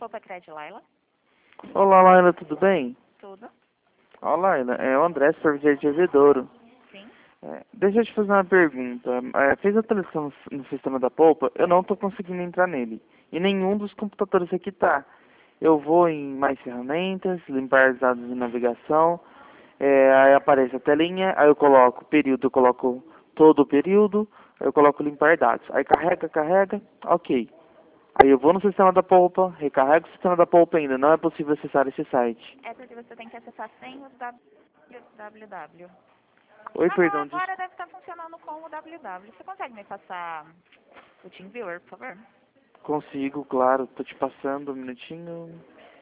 Poupa Crédito, Laila. Olá, Laila, tudo bem? Tudo. Olá, Laila, é o André, supervisor de Bebedouro. Sim. Deixa eu te fazer uma pergunta. Fez a atualização no sistema da Poupa, eu não estou conseguindo entrar nele. E nenhum dos computadores aqui tá. Eu vou em mais ferramentas, limpar os dados de navegação, aí aparece a telinha, aí eu coloco período, eu coloco todo o período, aí eu coloco limpar dados. Aí carrega, ok. Aí eu vou no sistema da Poupa, recarrego o sistema da Poupa ainda, não é possível acessar esse site. É porque você tem que acessar sem o www. Oi, Ah, não, perdão, agora deve estar funcionando com o www. Você consegue me passar o TeamViewer, por favor? consigo, claro, tô te passando um minutinho.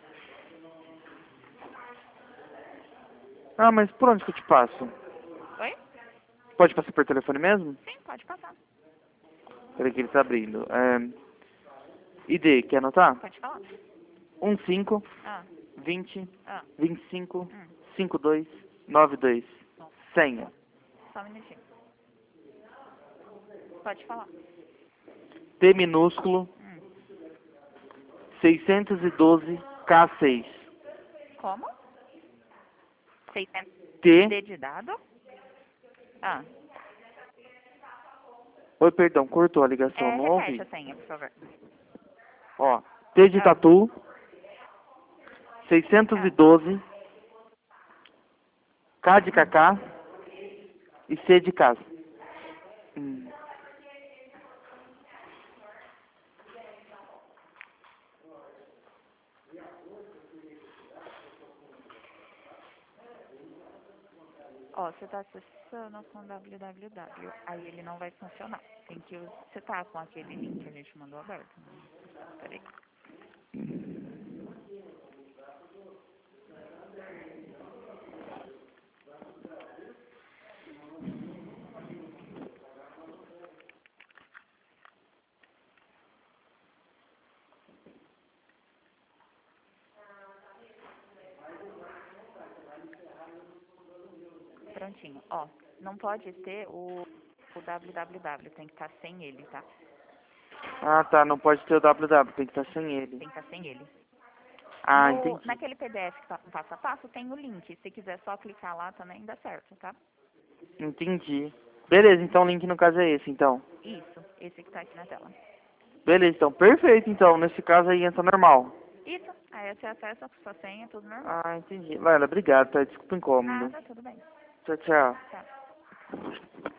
Ah, mas por onde que eu te passo? Oi? Pode passar por telefone mesmo? Sim, pode passar. Peraí que ele tá abrindo. ID, quer anotar? Pode falar. 15 Ah, 20 ah, 25 hum. 52 92. Bom, Senha. só um minutinho. Pode falar. T minúsculo 612 K6. Como? 600 T. D de dado? Ah, Oi, perdão, cortou a ligação, não repete ouvi. a senha, por favor. Ó, T de Ah, tatu 612 K de Kaká e C de casa. Ó, você tá acessando com www. Aí ele não vai funcionar. Tem que você tá com aquele link que a gente mandou aberto. Né? Peraí. Prontinho. Ó, não pode ter o www, tem que estar sem ele, tá? Ah, tá, não pode ter o www, tem que estar sem ele. Tem que estar sem ele. Ah, entendi. Naquele PDF que tá com passo a passo, tem o link. Se quiser só clicar lá também dá certo, tá? Entendi. Beleza, então o link no caso é esse, então. Isso, esse que tá aqui na tela. Beleza, então, perfeito, então. Nesse caso aí entra normal. Isso, aí você acessa com sua senha, tudo normal. Ah, entendi. Laila, obrigado, tá? Desculpa o incômodo. Nada, tudo bem. Tchau, tchau. Tá.